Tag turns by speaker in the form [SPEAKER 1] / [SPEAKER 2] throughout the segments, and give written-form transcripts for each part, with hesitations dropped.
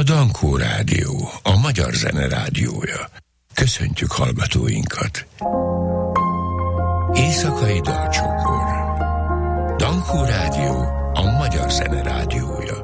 [SPEAKER 1] a Dankó Rádió, a magyar zene rádiója. Köszöntjük hallgatóinkat. Éjszakai dalcsokor. Dankó Rádió, a magyar zene rádiója.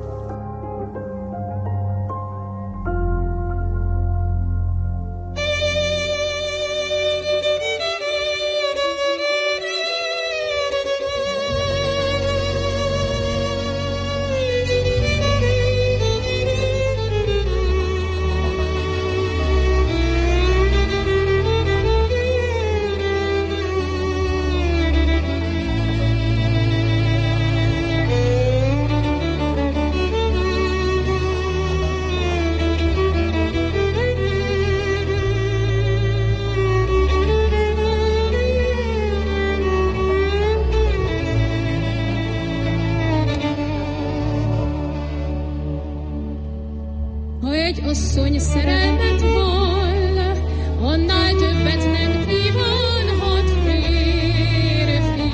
[SPEAKER 2] Asszony szerelmet vall, annál többet nem kívánhat férfi.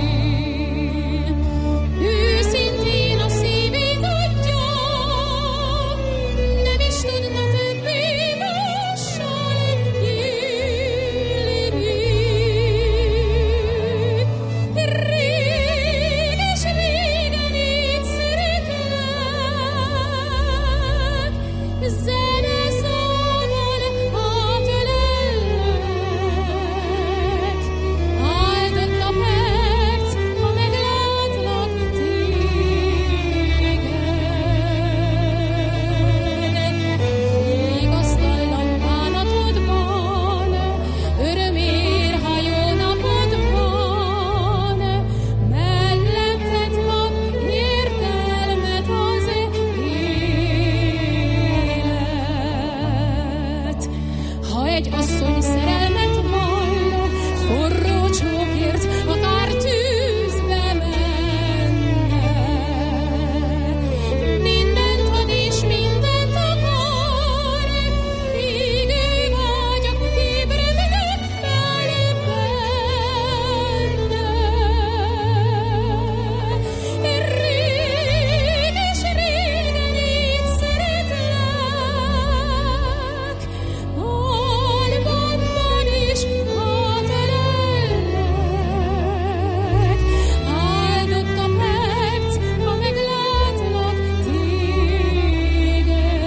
[SPEAKER 2] Őszintén a szívét adja, nem is tudna többé mással élni. Rég és régen így szeretlek, zene szával átölellek. Áldott a perc, ha meglátlak téged. Vigasztallan bánatodban, örömér, ha jó napod van. Melletted kap értelmet az élet. Ha egy asszony szerelmet vall, forró csókért akár tűzbe menne. Mindent ad és mindent akar, égő vágyak ébrednek fel benne. Rég és régen így szeretlek, álmomban is átölellek. Áldott a perc, ha meglátlak téged.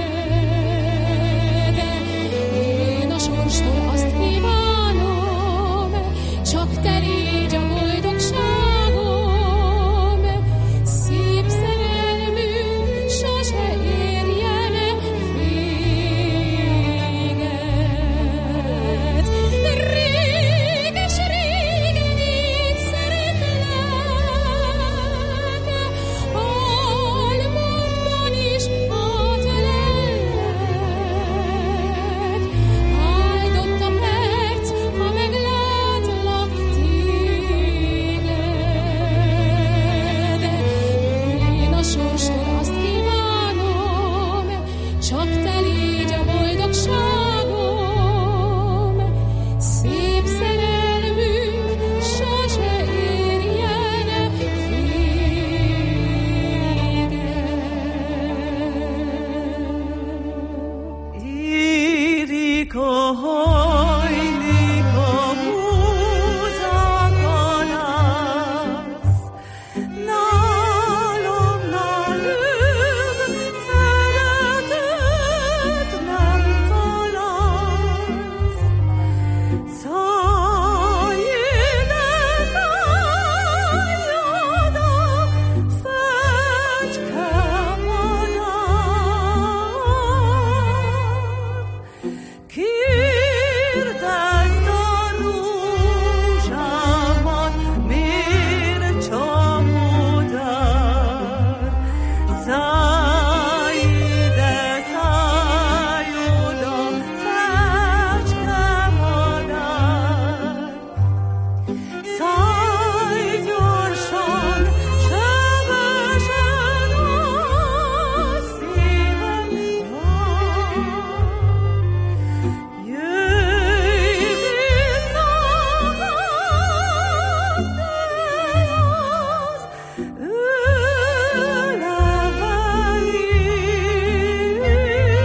[SPEAKER 2] Én a sorstól azt kívánom, csak te légy a boldogságom. Szép szerelmünk sose érjen véget. Rég és régen így szeretlek, álmomban is átölellek. Áldott a perc, ha meglátlak téged. Én a sorstól azt kívánom, csak te légy a boldogságom. Szép szerelmünk sose érjen véget.
[SPEAKER 3] Érik a hajlik a búzakalász, nálom nálunk szeretet nem találsz. Szállj ide, szállj oda, fecske madár. Kérdezd a rózsámat, miért csapodár? Szállj ide, szállj oda, fecske madár. Szállj gyorsan, sebesen, a szívem vár. Jöjj vissza, hozd el az ő levelét.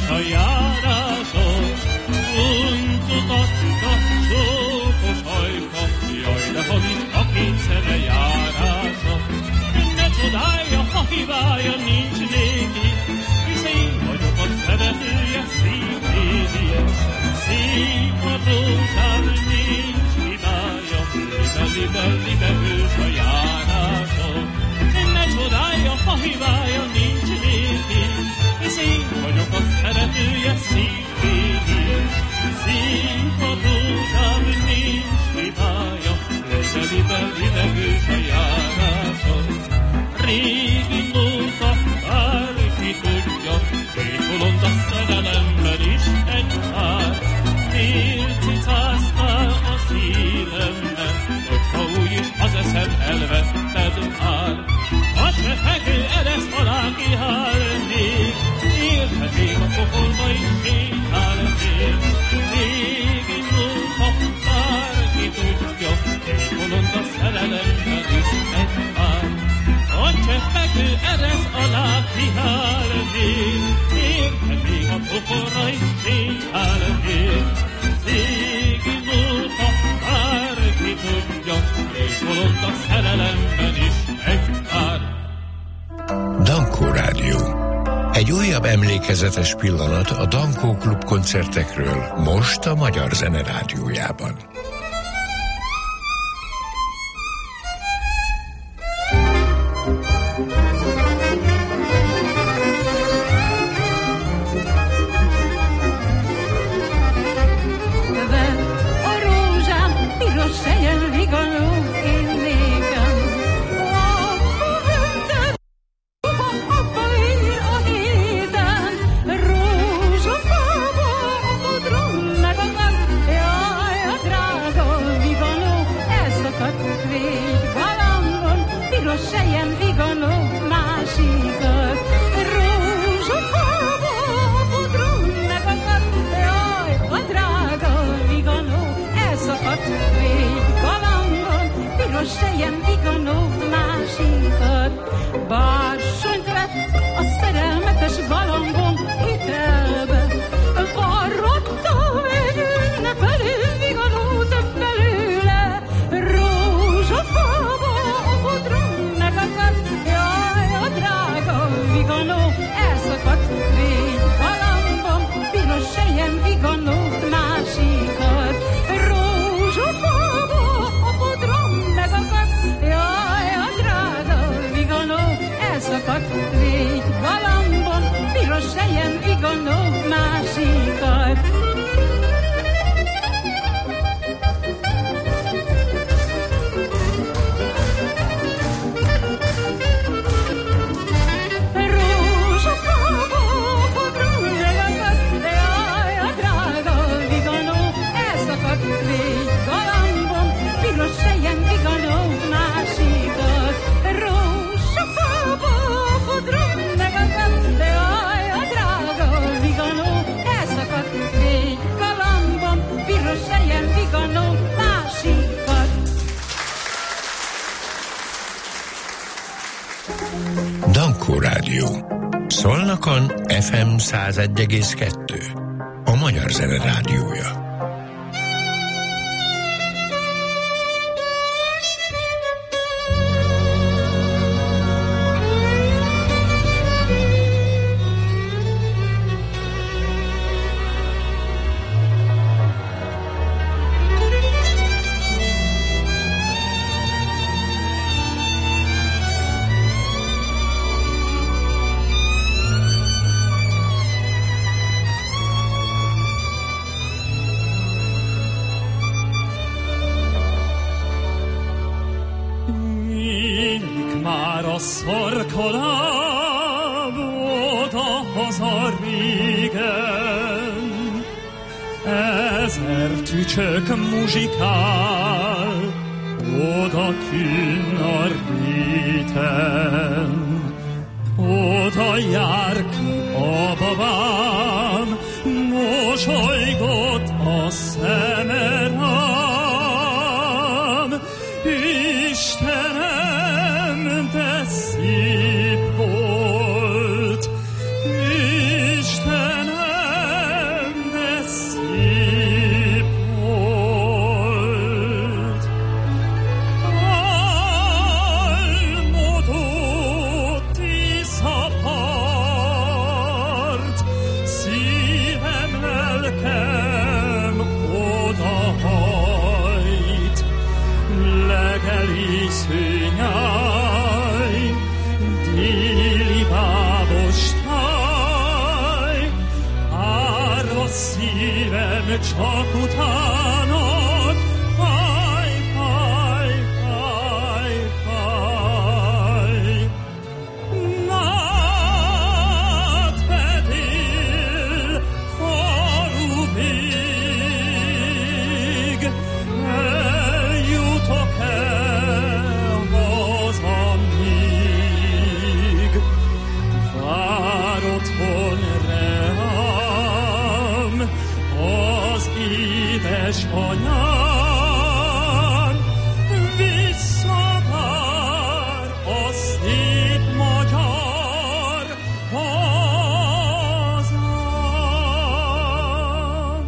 [SPEAKER 4] és a járások, uncutattak csókos ajka, jaj, de ha nincs a kényszere járása. Ne csodálja, ha hibája nincs néki, hisz én vagyok a szeretője szívéje. Szép a rózsám, nincs hibája, libe hős a járása. Ne csodálja, ha hibája nincs néki, hisz én vagyok a szeretője szívéje. Szép a rózsám, nincs hibája, libe hős a járása. Régi móta, bárki tudja, két bolond a szerelemben is egy pár. Miért cicáztál a szívemben, hogyha úgyis az eszem elvetted már? A csefegő eresz alá kihálnék, érhetnék a pokolba is sétálnék. Régi móta, bárki tudja, két bolond a szerelemben is egy pár. A csefegő eresz alá kihálnék, érhetnék a pokolra is sétálnék. Régi móta, bárki tudja, két bolond a szerelemben is egy pár.
[SPEAKER 1] Dankó Rádió. Egy újabb emlékezetes pillanat a Dankó Klub koncertekről most a Magyar Zene Rádiójában. Dankó Rádió. Szolnokon FM 101,2. A Magyar Zene Rádiója.
[SPEAKER 4] Csak muzsikál, oda kinn a réten, oda jár ki a babám, mosolygott a szeme rám. Istenem, de szép volt, Istenem, szőnyáj, déli bábos táj, árva szívem csak utánod, fáj, fáj, fáj, fáj. Nád pedig faluvig eljutok-e hazamig? Vár otthon reám az édesanyám, visszavár a szép magyar hazám.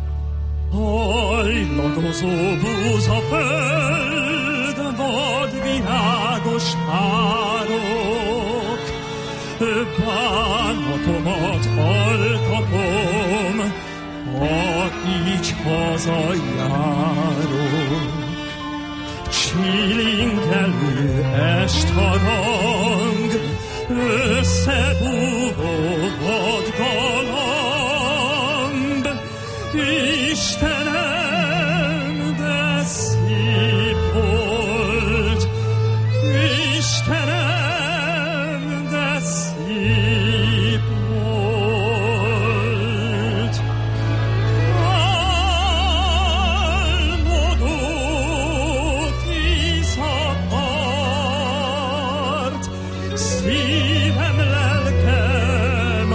[SPEAKER 4] Hajladozó búzaföld, vadvirágos árok, bánatomat altatom, ha így hazajárok. Csilingelő estharang, összebúvó vadgalamb, Istenem, de szép volt, Istenem, de szép volt. Álmodó kiszakart, szívem, lelkem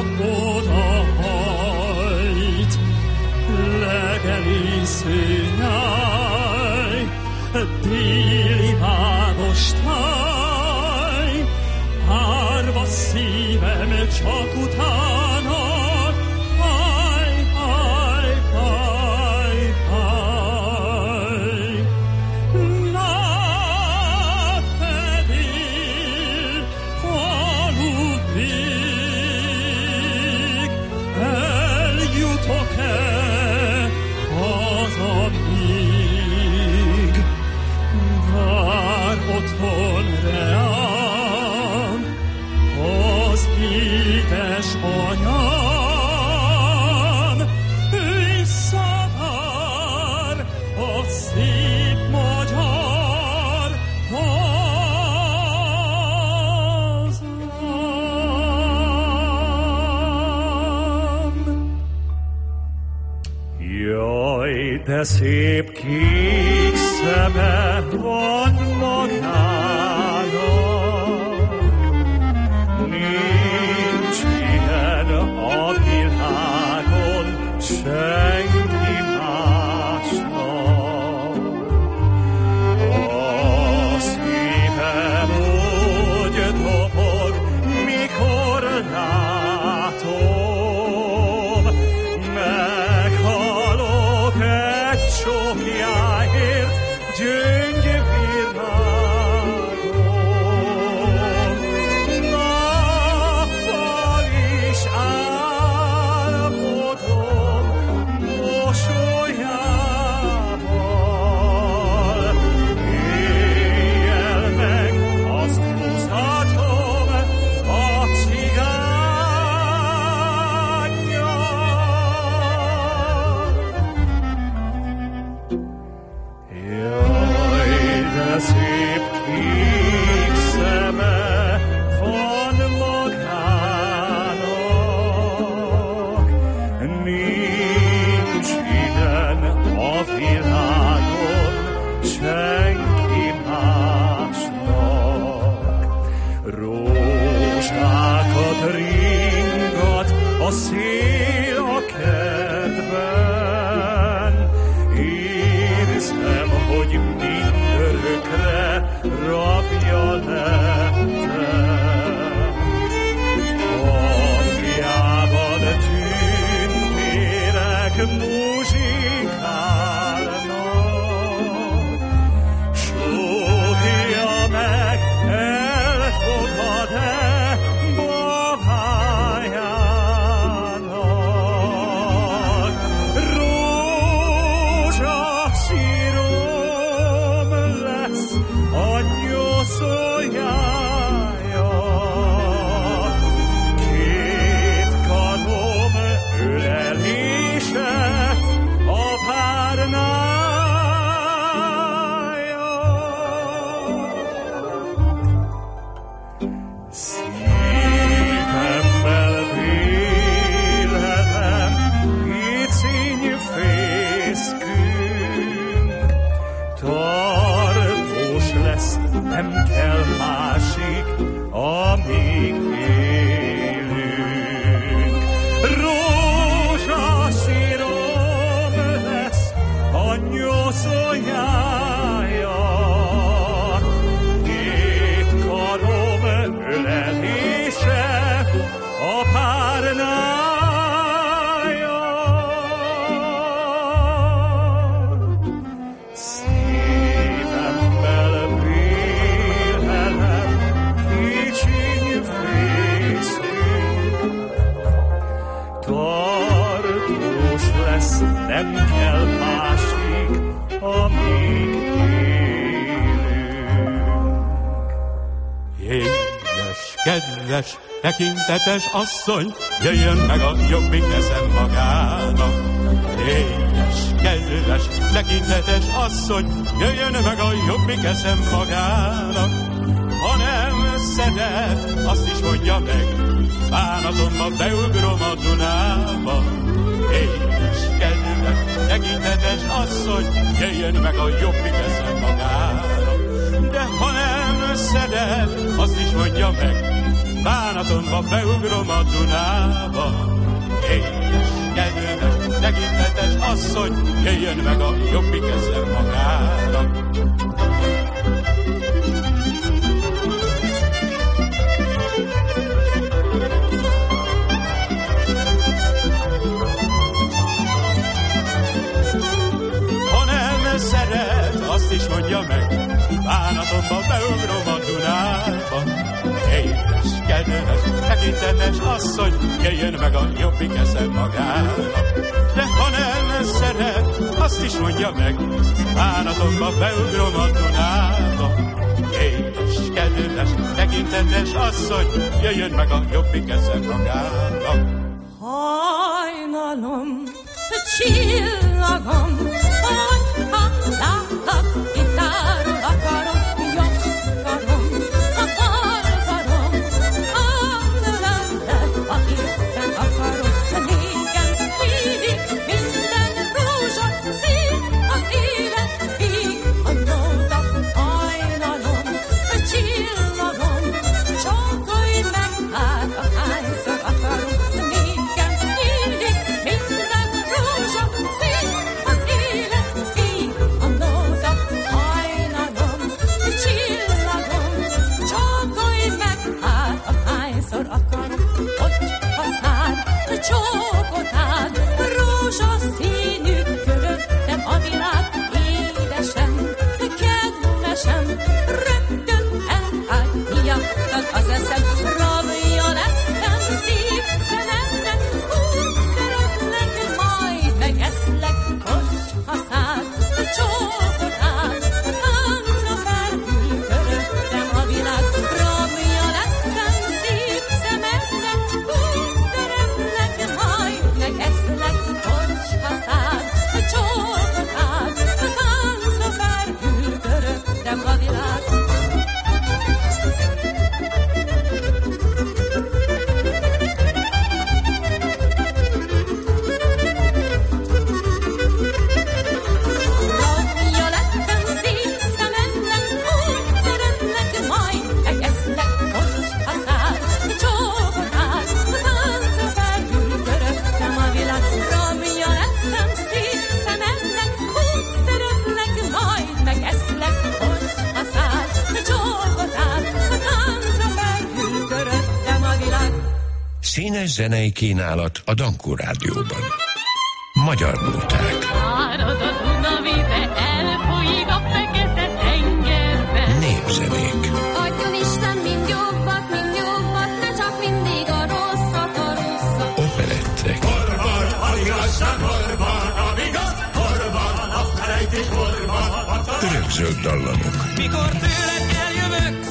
[SPEAKER 4] odahajt, legeli szőnyáj, déli bábos táj, árva szívem csak utánod, fáj, fáj, fáj, fáj. Nád pedig faluvig eljutok-e hazamig? Vár otthon reám az édesanyám, visszavár a szép magyar hazám.
[SPEAKER 5] Jaj, de szép kék szeme van magának, nincs ilyen a világon senki másnak. A szívem úgy dobog, mikor látom, meghalok egy csókjáért, gyöngyvirágom. Nappal is álmodom mosolyával, éjjel meg azt húzhatom a cigánnyal. Jaj, de szép kék szeme van magának, nincs ilyen a világon senki másnak. Rózsákat ringat a szél a kertben, érzem, hogy mindörökre rabja lettem. Hangjában tündérek muzsikálnak, súgja meg, elfogad-e babájának. Rózsaszírom lesz a nyom nyúszójája, két karom ölelése a párnája. Szívemmel vélelem, piciny fészkünk, tartós lesz, nem kell másik, amíg élünk. Rózsaszírom lesz a nyúszójája, két karom ölelése a párnája. Szívemmel vélelem, kicsiny fészkünk, tartós lesz, nem kell másik, amíg élünk.
[SPEAKER 4] Édes, kedves, tekintetes asszony, jöjjön meg a jobbik eszem magának. Édes, kedves, tekintetes asszony, jöjjön meg a jobbik eszem magának. Ha nem szeret, azt is mondja meg, bánatomba beugrom a Dunába. Édes, kedves, tekintetes asszony, jöjjön meg a jobbik eszem magának. De ha nem szeret, azt is mondja meg, bánatomba beugrom a Dunába. Édes, kedves, tekintetes asszony, jöjjön meg a jobbik eszem magának. Ha nem szeret, azt is mondja meg, bánatomba beugrom a Dunába. Édes, kedves, tekintetes asszony, jöjjön meg a jobbik eszem magának. De ha nem szeret, azt is mondja meg, bánatomba beugrom a Dunába. Édes, kedves, tekintetes asszony, jöjjön meg a jobbik eszem magának.
[SPEAKER 3] Hajnalom, csillagom, hogy ha látlak, gitáról akarom, jobb karom, a bal karom, tőlem, ha éppen akarom, nékem hívik minden rózsaszín, az életig a nóta. Hajnalom, csillagom, csókolj meg, hát ahányszor akarom, nékem hívik minden rózsaszín, az életig a nóta. Hajnalom, csillagom, csókolj meg, hát ahányszor akarom, hogy haszád, csókottád, rózsaszínű köröttem a világ. Édesem, kedvesem, rögtön elhágy miattad az eszem. Rabja lettem szív szememnek, úgy szeretlek, majd megeszlek, hogy haszád, csókottád, táncra felkül köröttem a világ. Rabja lettem szív szememnek, úgy szeretlek, majd megeszlek, hogy haszád, csókottád, táncra felkül köröttem a világ. Rabja lettem szív szememnek, úgy szeretlek, majd megeszlek, hogy haszád, csókottád, táncra felkül köröttem a világ. Rabja lettem szív szememnek, úgy szeretlek, majd megeszlek, hogy haszád, csókottád, táncra felkül köröttem a világ.
[SPEAKER 1] Színes zenei kínálat a Dankó Rádióban. Magyar nóták.
[SPEAKER 2] Árad a Duna víze, elfolyik a fekete tengerbe.
[SPEAKER 1] Népzenék.
[SPEAKER 2] Adjon Isten mind jobbat, ne csak mindig a rosszat, a rosszat.
[SPEAKER 1] Operettek.
[SPEAKER 5] Horban az igazság, horban a igaz, horban a felejtés, horban a
[SPEAKER 1] Örökzöld dallamok.
[SPEAKER 4] Mikor tőled eljövök,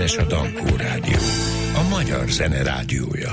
[SPEAKER 1] tökéletes a Dankó Rádió, a magyar zene rádiója.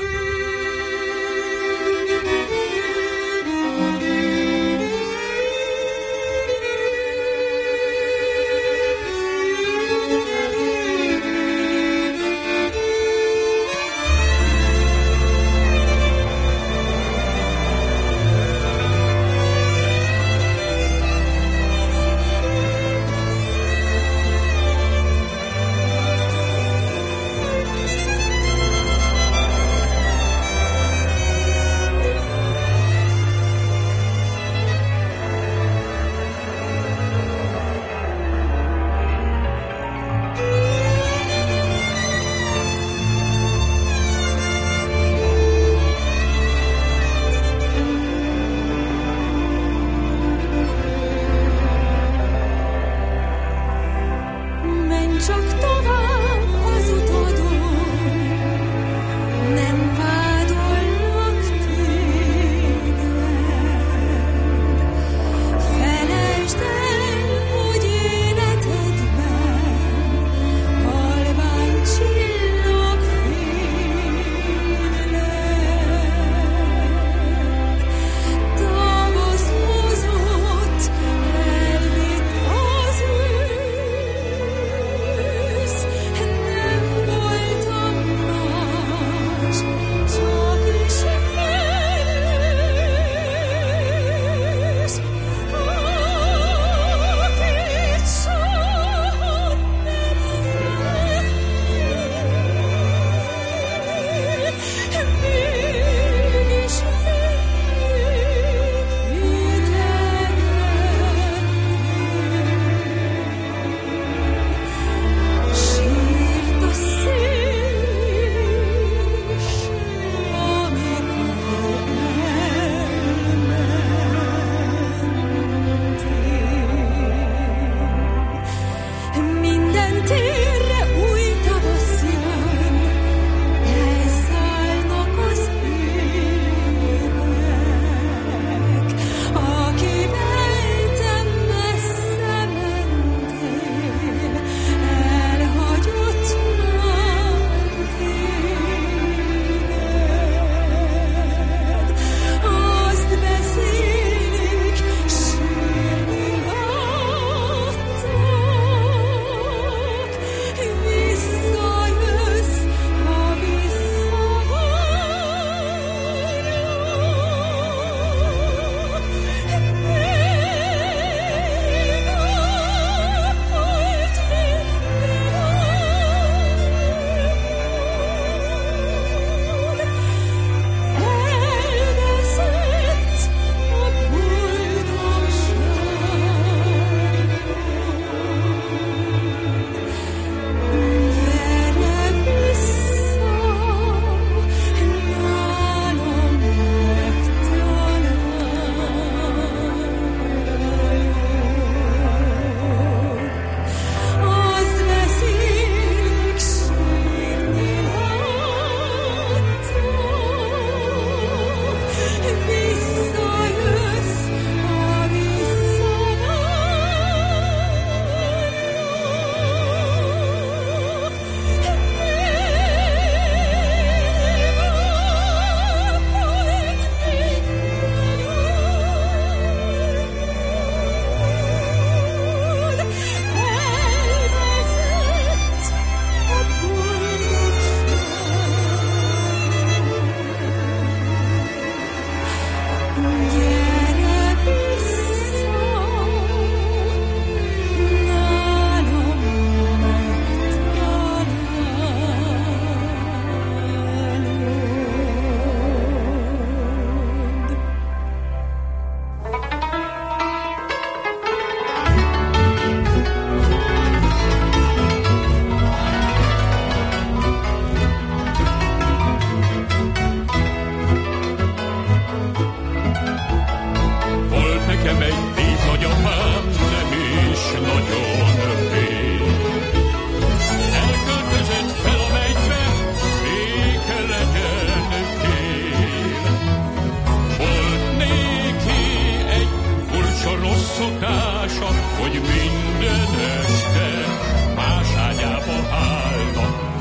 [SPEAKER 5] szokása, hogy minden este más ágyába állnak.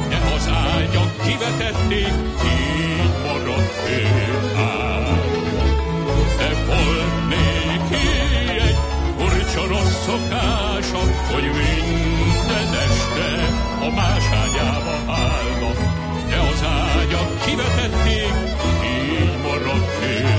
[SPEAKER 5] kivetették, így maradt de volt néki egy furcsa rossz szokása, hogy minden este a más ágyába állva, de az ágyak kivetették, így maradt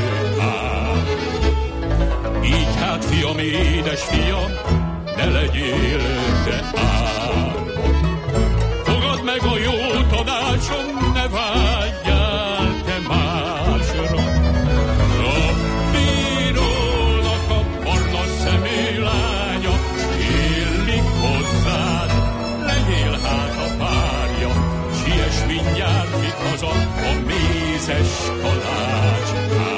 [SPEAKER 5] így hát, fiam, édes fiam, ne legyél te árva. Fogad meg a jó tanácsom, ne vágyjál te másra. A bírónak a barna szemű lánya illik hozzád, legyél hát a párja, siess mindjárt itt haza a mézes kalácskát.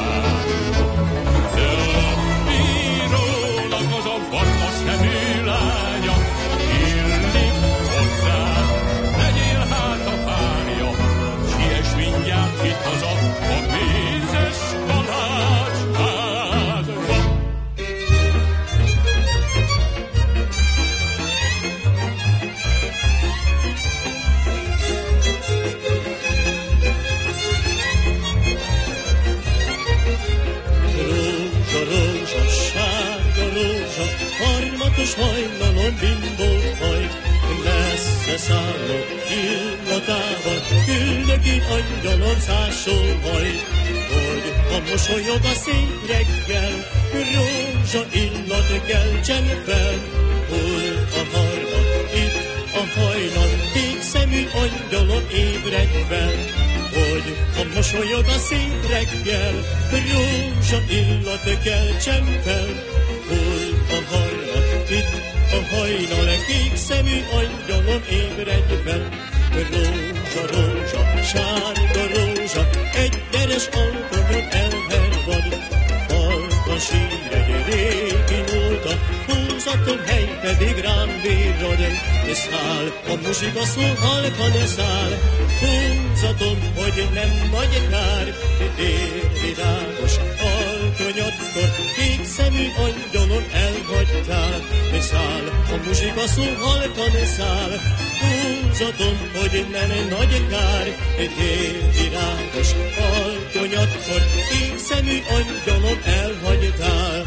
[SPEAKER 6] Hajnalon bimbolt hajt, messze szálló illatával, küldögén angyalom szászol hajt, hogy a mosolyog a szép reggel, rózsa illat keltsen fel, hol a harmad, itt a hajnal, kék szemű angyalom ébredj fel, hogy a mosolyog a szép reggel, rózsa illat keltsen fel, hol a harmad, itt a hajnal, kék szemű angyalom ébredj fel. Rózsa, rózsa, sárga rózsa, egy deres alkonyon elhervad. Halkan sír egy régi nóta, húzatom hely pedig rám bírod. Száll, a muzsika szól, halkan száll, húzatom, hogy nem vagy kár. Virágos alkonyatkor, kék szemű angyalom elhagytál. Száll, a muzsika szól, halkan száll, húzatom, hogy nem nagy kár. Virágos alkonyatkor, kék szemű angyalom elhagytál.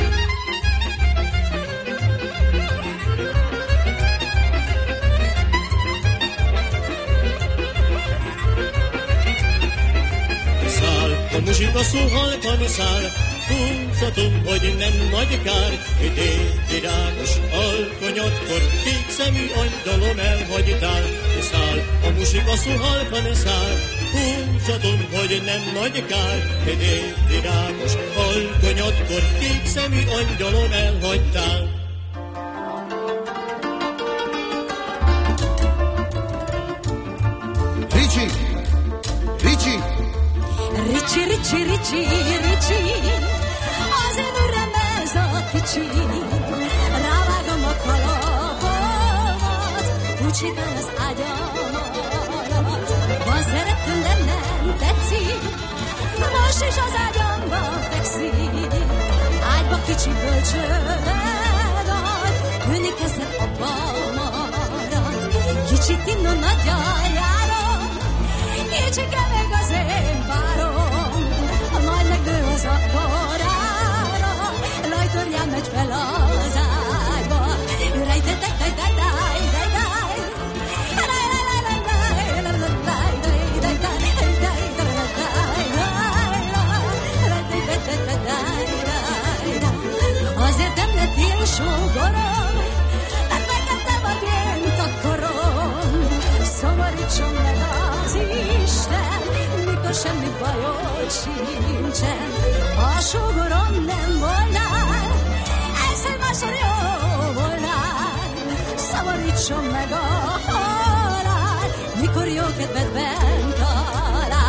[SPEAKER 6] A muzsika szól, halkan száll, húzatom, hogy nem nagy kár. Virágos alkonyatkor, kék szemű angyalom elhagytál. Száll, a muzsika szól, halkan száll, húzatom, hogy nem nagy kár. Virágos alkonyatkor, kék szemű angyalom elhagytál.
[SPEAKER 7] Ricsi! Ricsi!
[SPEAKER 3] Ricsi, Ricsi, Ricsi, Ricsi, az én uram ez a kicsi, rávágom a kalapomat, úcsítan az ágyam alatt. Van szerettem, de nem tetszik, most is az ágyamban fekszik. Ágyba kicsi bölcsőbe nagy, ülni kezdett abba marad. Kicsit innon nagyjal járom, kicsike meg az én párom, majd megnő az akkorára, lajtorján megy fel az ágyba. Azért nem lettél sógorom, mert neked te vagy én takarom. Szomorítson meg az Isten, mikor semmi bajod sincsen. Ha a sógorom nem volnál, egyszer másszor jó volnál. Szomorítson meg a halál, mikor jó kedvedben talál.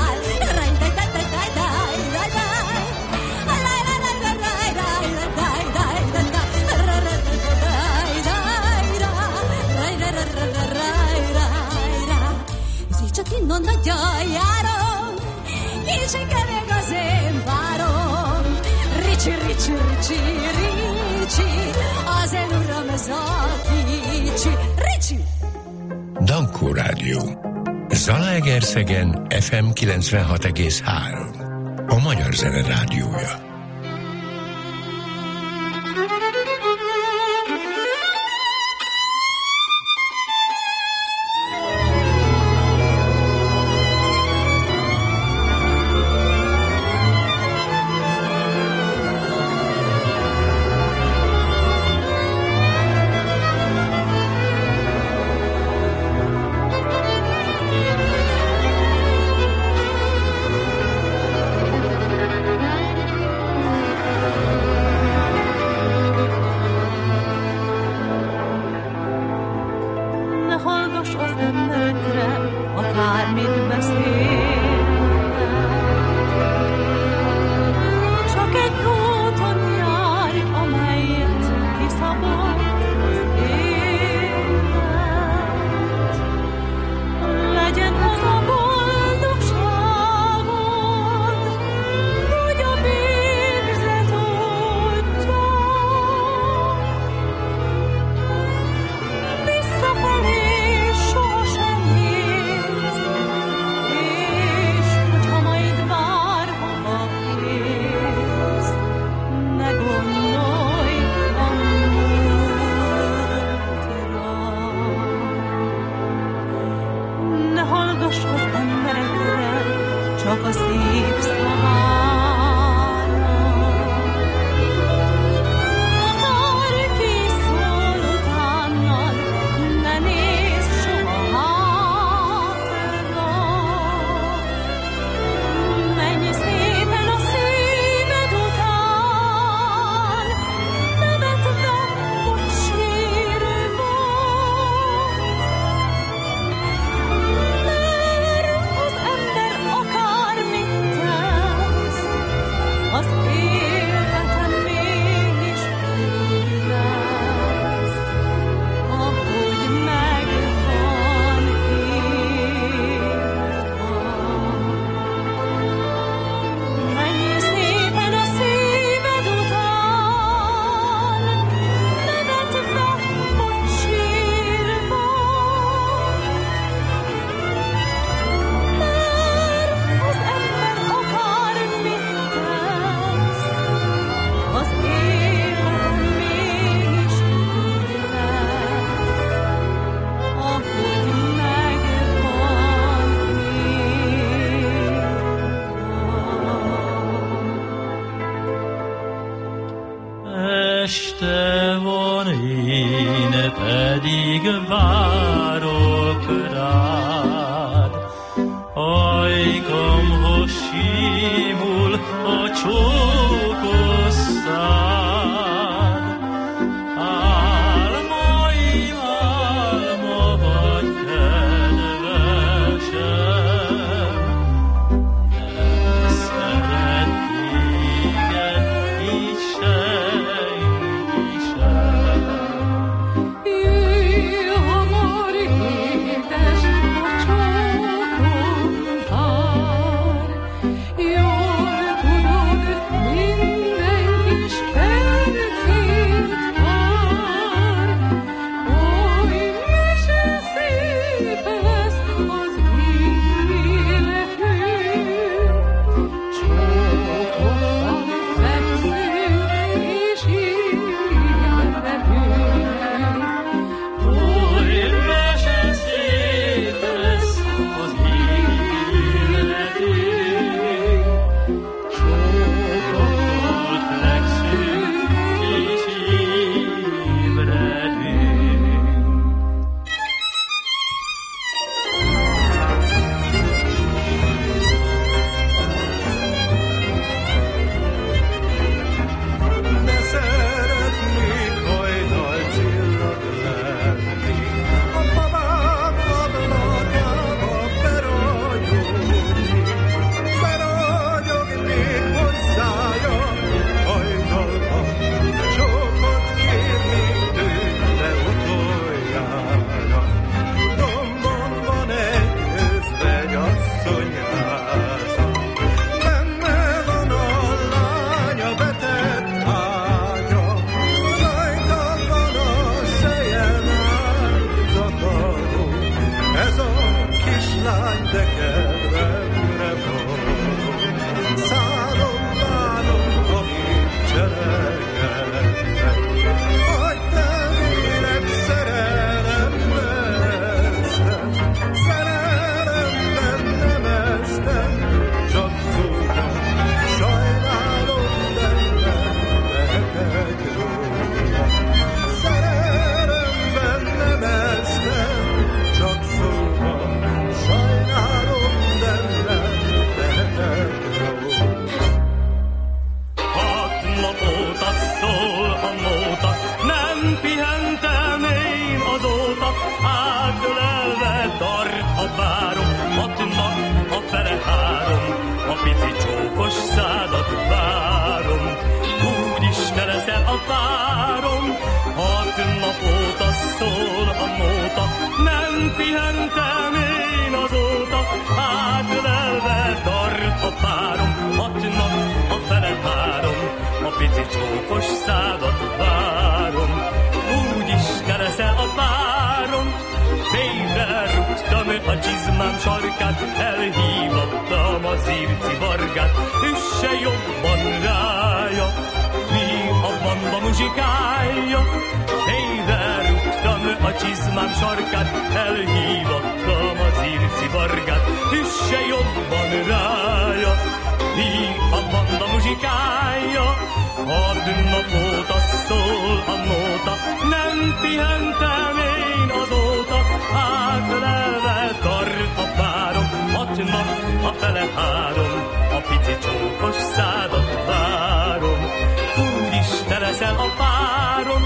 [SPEAKER 3] Csak innon nagyjal járom, kicsike még az én párom. Ricsi, Ricsi, Ricsi, Ricsi, az én uram ez a kicsi. Ricsi!
[SPEAKER 1] Dankó Rádió. Zalaegerszegen FM 96,3. A Magyar Zene Rádiója.
[SPEAKER 6] szól a nóta, nem pihentem én azóta, átlelve tart a párom, 6 nap, a fele 3, a pici csókos szádat várom, úgyis te leszel a párom. Félre rúgtam a csizmám sarkát, elhívattam az írci vargát, üsse jobban rája, mi a banda muzsikája. Félre rúgtam a csizmám sarkát, elhívattam az írci vargát, üsse jobban rája, mi a banda muzsikája. 6 nap óta szól a nóta, nem pihentem én azóta, átlelve tart a párom, 6 nap, a fele 3, a pici csókos szádat várom, úgyis te leszel a párom.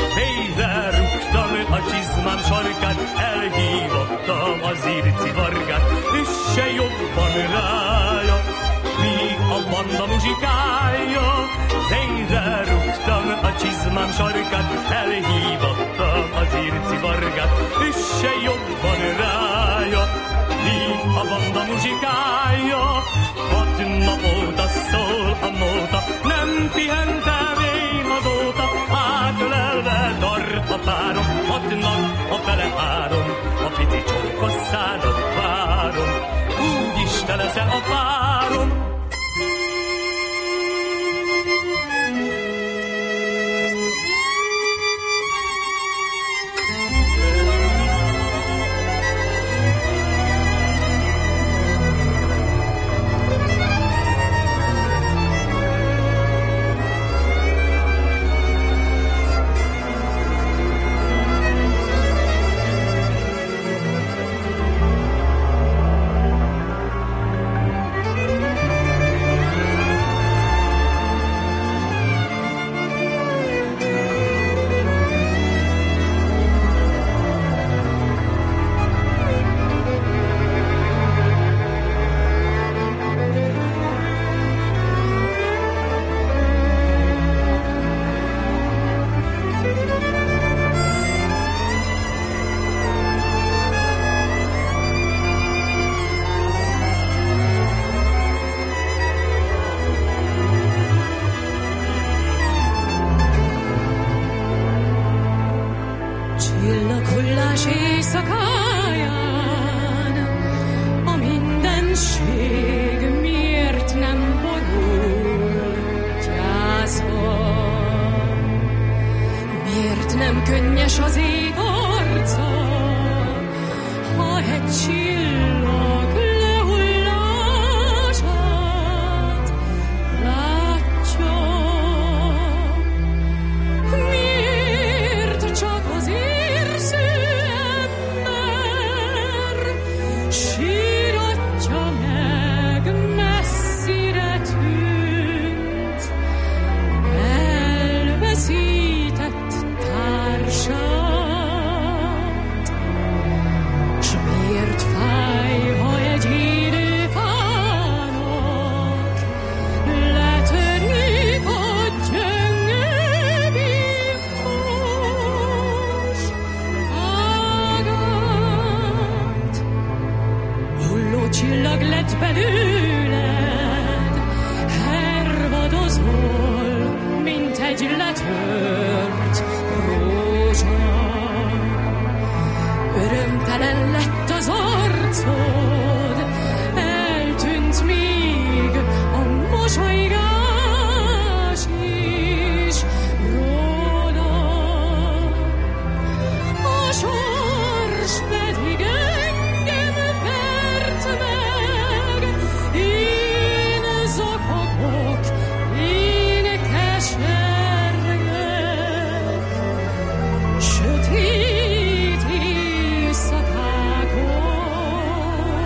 [SPEAKER 6] Félre rúgtam a csizmám sarkát, elhívattam az írci vargát, üsse jobban rája, mi a banda muzsikája. Félre rúgtam a csizmám sarkát, elhívattam az írci vargát, üsse jobban rája, mi a banda muzsikája. 6 nap óta szól a nóta, nem pihentem én azóta, átlelve tart a párom, 6 nap, a fele 3, a pici csókos szádat várom, úgyis te leszel a párom.
[SPEAKER 2] Sötét éjszakákon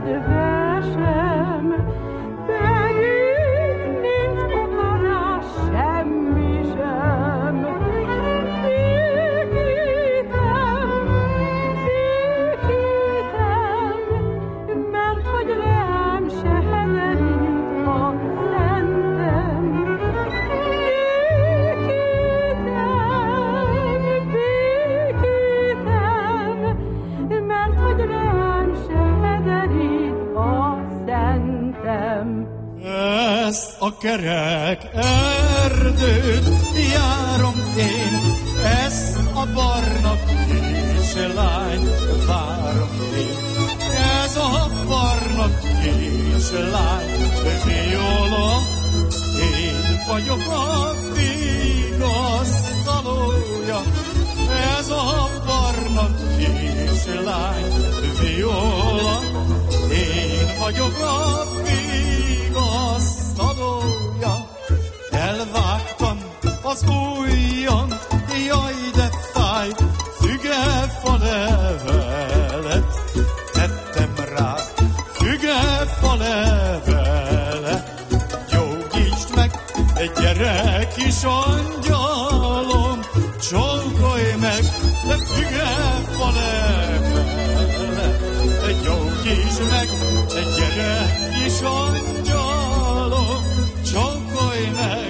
[SPEAKER 8] kedvesem, pedig nincs oka rá semmi sem. Békítem, mert hogy rám se heverít a szentem. Békítem, mert hogy rám se heverít a szentem.
[SPEAKER 4] Ezt a kerek erdőt járom én, ezt a barna kislányt várom én. Ez a barna kislány viola, én vagyok a vigasztalója. Ez a barna kislány viola, én vagyok a vigasztalója. Elvágtam az ujjam, jaj de fáj, fügefa levelet tettem rá, fügefa levelet. Gyógyítsd meg, gyere kis angyalom, csókolj meg, de fügefa levelet. Gyógyítsd meg, gyere kis angyalom, csókolj meg.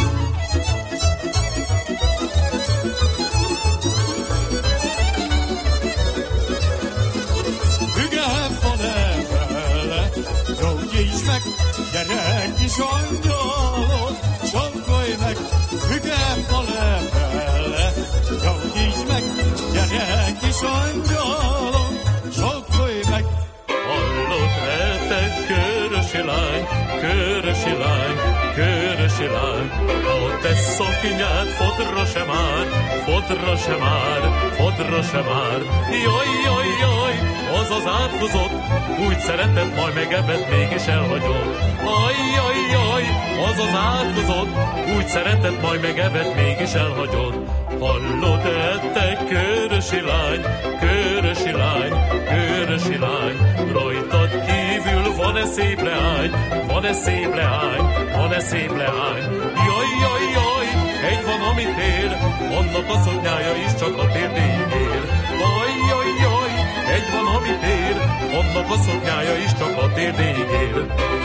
[SPEAKER 4] Fügefa levele, gyógyítsd meg, gyere kis angyalom, csókolj meg. Fügefa levele, gyógyítsd meg, gyere kis angyalom, csókolj meg.
[SPEAKER 6] Hallod-e te körösi lány, körösi lány, körösi lány, a te szoknyád fodra se már, fodra se már, fodra se már. Jaj, jaj, jaj, az az átkozott, úgy szeretett, majd megevett, mégis elhagyott. Aj, jaj, jaj, az az átkozott, úgy szeretett, majd megevett, mégis elhagyott. Hallod-e te körösi lány, körösi lány, körösi lány, rajtad kívül van-e szép leány, van-e szép leány, van-e szép leány. Jaj, jaj, jaj, egy van, amit ér, annak a szoknyája is csak a térdéig ér. Jaj, jaj, jaj, egy van, amit ér, annak a szoknyája is csak a térdéig ér.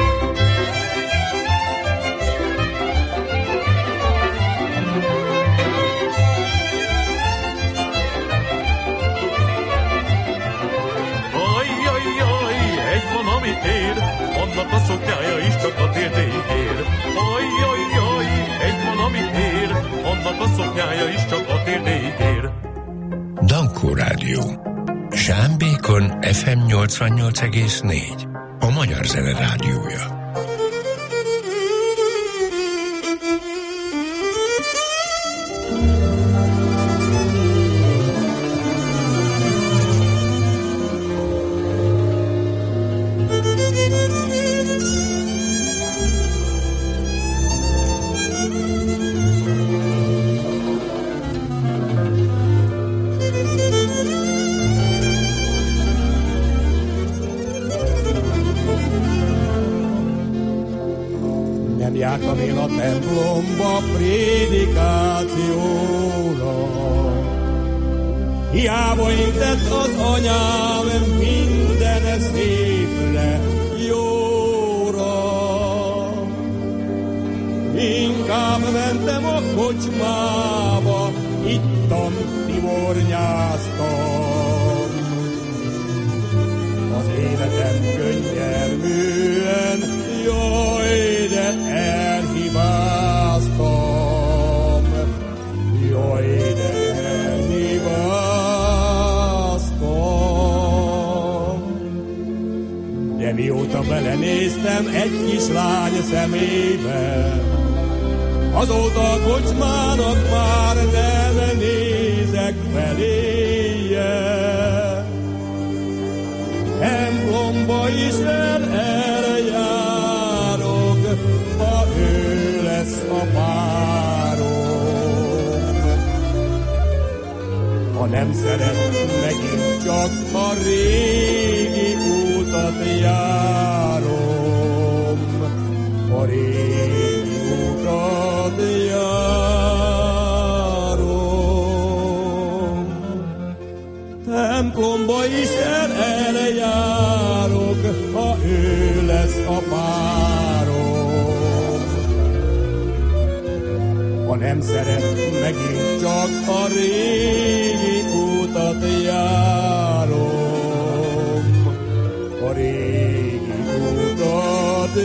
[SPEAKER 6] Amit ér, annak a szoknyája is csak a térdéig ér. Aj, jaj, jaj, egy van, amit ér, annak a szoknyája is csak a térdéig ér.
[SPEAKER 1] Dankó Rádió. Sámbékon FM 88,4. A Magyar Zene Rádiója.
[SPEAKER 9] Jártam én a templomba prédikációra, hiába intett az anyám minden szépre, jóra. Inkább mentem a kocsmába, ittam, tivornyáztam. Az életem könnyelműen, jaj, de elhibáztam, jaj, de elhibáztam. De mióta belenéztem egy kislány szemébe, azóta a kocsmának már nem nézek feléje. Templomba is eljárok, ha ő lesz a párom. Ha nem szeret, megint csak a régi útat járom, a régi utat járom. Templomba is eljárok, ha ő lesz a párom. Ha nem szeret, megint csak a régi utat járom, a régi utat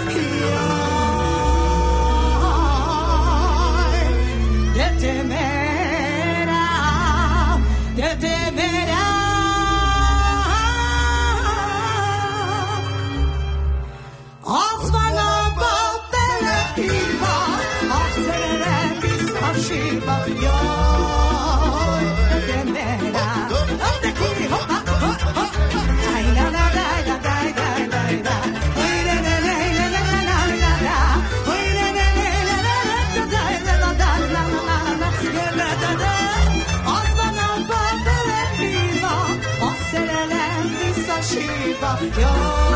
[SPEAKER 10] Te jaj.